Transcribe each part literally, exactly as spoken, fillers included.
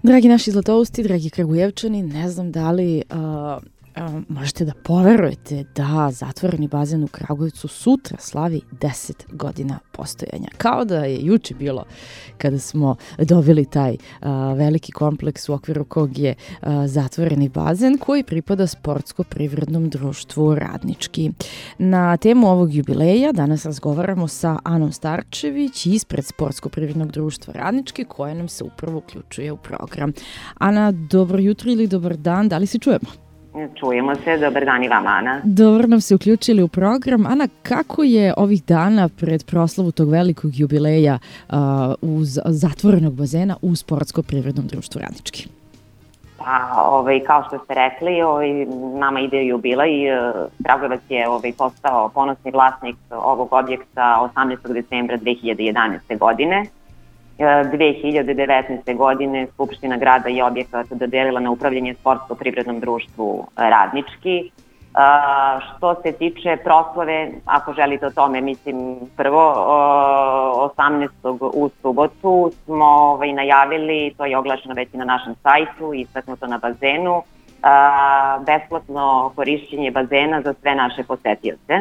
Dragi naši Zlatousti, dragi Kragujevčani, ne znam da li uh, uh, možete da poverujete da zatvoreni bazen u Kragujevcu sutra slavi deset godina postojanja. Kao da je juče bilo kada smo dobili taj uh, veliki kompleks u okviru kog je uh, zatvoreni bazen koji pripada Sportsko-privrednom društvu Radnički. Na temu ovog jubileja danas razgovaramo sa Anom Starčević ispred Sportsko-privrednog društva Radnički koja nam se upravo uključuje u program. Ana, dobro jutro ili dobar dan, da li se čujemo? Čujemo se, dobar dan i vama, Ana. Dobro nam se uključili u program. Ana, kako je ovih dana pred proslavu tog velikog jubileja uh, uz zatvorenog bazena u Sportsko-privrednom društvu Radnički? Pa, ovaj, kao što ste rekli, ovaj, nama ide jubilej. Kragujevac je ovaj, postao ponosni vlasnik ovog objekta osamnaestog decembra dve hiljade jedanaeste. godine. dve hiljade devetnaeste. godine Skupština grada je objekat dodelila na upravljanje Sportsko-privrednom društvu Radnički. Što se tiče proslave, ako želite o tome, mislim, prvo, osamnaestog u subotu smo ovaj, najavili, to je oglašeno već i na našem sajtu, istaknuto na bazenu, besplatno korišćenje bazena za sve naše posetioce.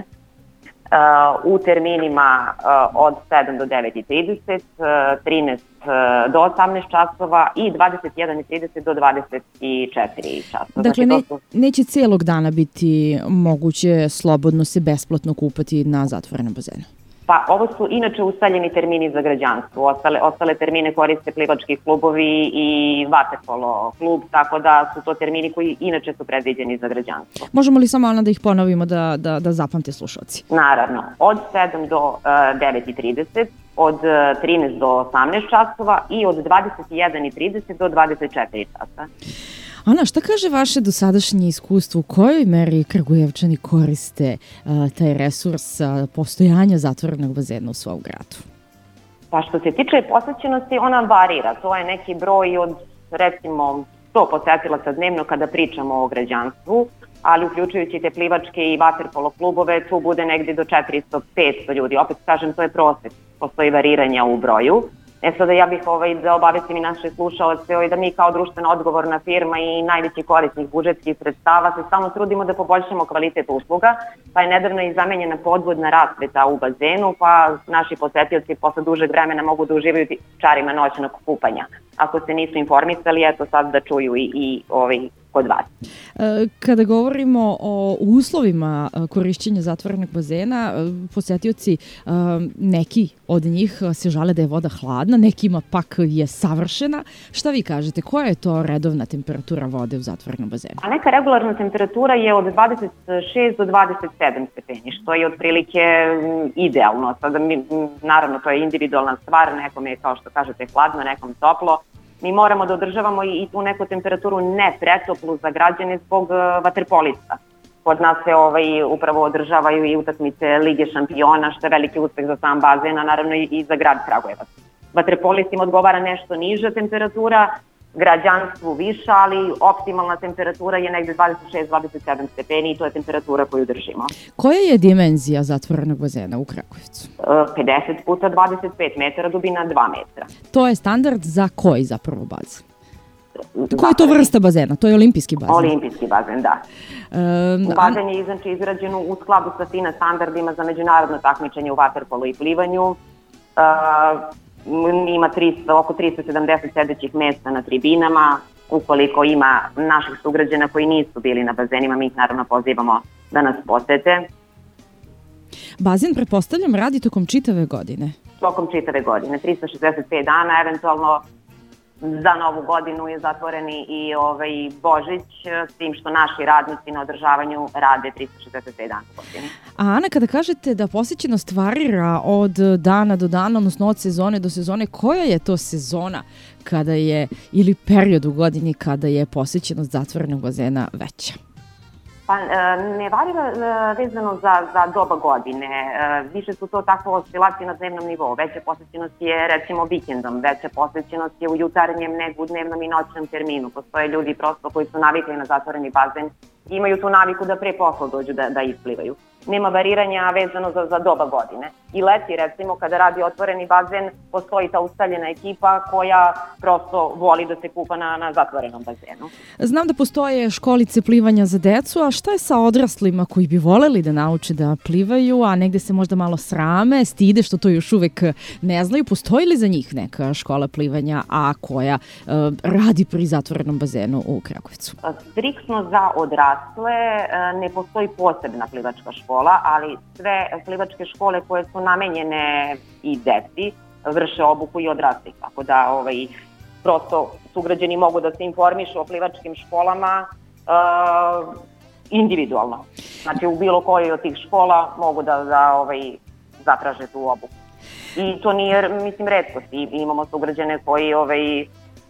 U terminima od sedam do devet i trideset, trinaest do osamnaest časova i dvadeset jedan i trideset do dvadeset četiri časova. Dakle, ne, neće cijelog dana biti moguće slobodno se besplatno kupati na zatvorenom bazenu? Pa ovo su inače ustaljeni termini za građanstvo. Ostale, ostale termine koriste plivački klubovi i vaterpolo klub, tako da su to termini koji inače su predviđeni za građanstvo. Možemo li samo, Ana, da ih ponovimo da, da, da zapamte slušalci? Naravno. Od sedam do uh, devet i trideset, od trinaest do osamnaest časova i od dvadeset jedan i trideset do dvadeset četiri časa. Ana, šta kaže vaše dosadašnje iskustvo? U kojoj meri Kragujevčani koriste uh, taj resurs uh, postojanja zatvorenog bazena u svom gradu? Pa što se tiče posećenosti, ona varira. To je neki broj od, recimo, sto posetilaca dnevno kada pričamo o građanstvu, ali uključujući te plivačke i vaterpolo klubove, tu bude negdje do četiristo do petsto ljudi. Opet kažem, to je prosek. Postoji variranja u broju. E sada ja bih ovaj, da obavestim i naše slušalce ovaj, da mi kao društveno odgovorna firma i najveći korisnik budžetskih sredstava se stalno trudimo da poboljšamo kvalitet usluga, pa je nedavno i zamenjena podvodna rasveta u bazenu, pa naši posetioci posle dužeg vremena mogu da uživaju čarima noćnog kupanja. Ako se nisu informisali, eto sad da čuju i, i ovaj, kod vas. Kada govorimo o uslovima korišćenja zatvorenog bazena, posetioci, neki od njih se žale da je voda hladna, nekima pak je savršena. Šta vi kažete, koja je to redovna temperatura vode u zatvorenom bazenu? A neka regularna temperatura je od dvadeset šest do dvadeset sedam stepeni, što je otprilike idealno. Sada mi, naravno, to je individualna stvar, nekom je, kao što kažete, hladno, nekom toplo. Mi moramo da održavamo i tu neku temperaturu ne pretoplu za građane zbog vaterpolista. Kod nas se ovaj, upravo održavaju i utakmice Lige šampiona, što je veliki uspeh za sam bazen, a naravno i za grad Kragujevac. Vaterpolistima odgovara nešto niža temperatura, građanstvu viša, ali optimalna temperatura je negde dvadeset šest do dvadeset sedam stepeni i to je temperatura koju držimo. Koja je dimenzija zatvorenog bazena u Kragujevcu? pedeset puta dvadeset pet metara, dubina dva metra. To je standard za koji zapravo bazen? Koja je to vrsta bazena? To je olimpijski bazen? Olimpijski bazen, da. Um, bazen je znači, izrađen u skladu sa FINA standardima za međunarodno takmičenje u vaterpolu i plivanju. Uh, ima tristo, oko tristo sedamdeset sedećih mesta na tribinama. Ukoliko ima naših sugrađana koji nisu bili na bazenima, mi ih naravno pozivamo da nas posete. Bazen, pretpostavljam, radi tokom čitave godine? Tokom čitave godine, tristo šezdeset pet dana, eventualno za novu godinu je zatvoreni i ovaj Božić, s tim što naši radnici na održavanju rade tristo šezdeset pet dana u godini. A Ana, kada kažete da posjećenost varira od dana do dana, odnosno od sezone do sezone, koja je to sezona kada je, ili period u godini kada je posjećenost zatvorenog bazena veća? Pa ne varira vezano za, za doba godine. Više su to takve oscilacije na dnevnom nivou. Veća posjećenost je recimo vikendom, veća posjećenost je u jutarnjem nego u dnevnom i noćnom terminu. Postoje ljudi prosto koji su navikli na zatvoreni bazen i imaju tu naviku da pre posla dođu da, da isplivaju. Nema variranja vezano za, za doba godine. i leti, recimo, kada radi otvoreni bazen, postoji ta ustaljena ekipa koja prosto voli da se kupa na, na zatvorenom bazenu. Znam da postoje školice plivanja za decu, a šta je sa odraslima koji bi voleli da nauče da plivaju, a negde se možda malo srame, stide što to još uvek ne znaju? Postoji li za njih neka škola plivanja, a koja uh, radi pri zatvorenom bazenu u Kragujevcu? Striktno za odrasle ne postoji posebna plivačka škola, ali sve plivačke škole koje su namenjene i deci vrše obuku i odraslih, tako da ovaj, prosto sugrađani mogu da se informišu o plivačkim školama uh, individualno. Znači u bilo kojoj od tih škola mogu da, da ovaj, zatraže tu obuku. I to nije, mislim, retkost. I imamo sugrađane koji ovaj,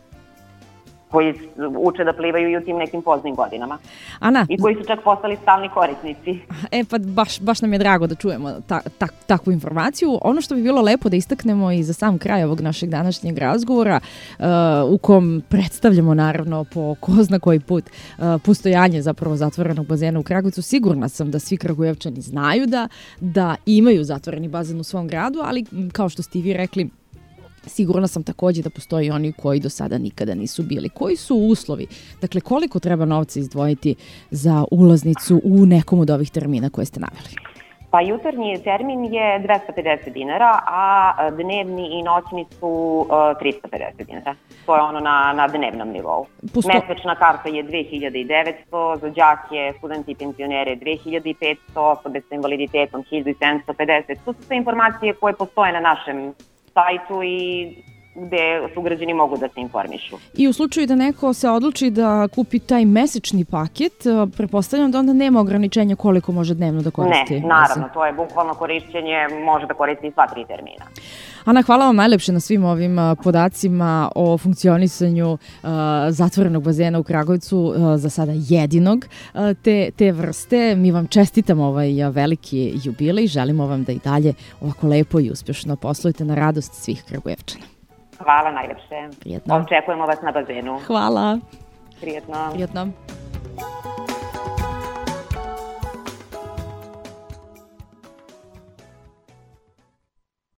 koji uče da plivaju i u tim nekim poznim godinama. Ana, i koji su čak postali stalni korisnici. E pa baš, baš nam je drago da čujemo ta, ta, takvu informaciju. Ono što bi bilo lepo da istaknemo i za sam kraj ovog našeg današnjeg razgovora, uh, u kom predstavljamo naravno po ko zna koji put uh, postojanje zapravo zatvorenog bazena u Kragujevcu. Sigurna sam da svi Kragujevčani znaju da, da imaju zatvoreni bazen u svom gradu, ali kao što ste i vi rekli, sigurna sam takođe da postoji oni koji do sada nikada nisu bili. Koji su uslovi? Dakle, koliko treba novca izdvojiti za ulaznicu u nekom od ovih termina koje ste naveli? Pa jutarnji termin je dvesta pedeset dinara, a dnevni i noćni su uh, trista pedeset dinara. To je ono na, na dnevnom nivou. Pusto... Mesečna karta je dve hiljade devetsto, za đake, studenti i penzionere dve hiljade petsto, osobe sa invaliditetom hiljadu sedamsto pedeset. To su sve informacije koje postoje na našem sajtu i gde sugrađani mogu da se informišu. I u slučaju da neko se odluči da kupi taj mesečni paket, pretpostavljam da onda nema ograničenja koliko može dnevno da koristi? Ne, naravno, to je bukvalno korišćenje, može da koristi sva tri termina. Ana, hvala vam najlepše na svim ovim podacima o funkcionisanju uh, zatvorenog bazena u Kragujevcu, uh, za sada jedinog uh, te, te vrste. Mi vam čestitamo ovaj veliki jubilej, želimo vam da i dalje ovako lepo i uspješno poslujete na radost svih Kragujevčana. Hvala najlepše. Prijetno. Očekujemo vas na bazenu. Hvala. Prijetno. Prijetno.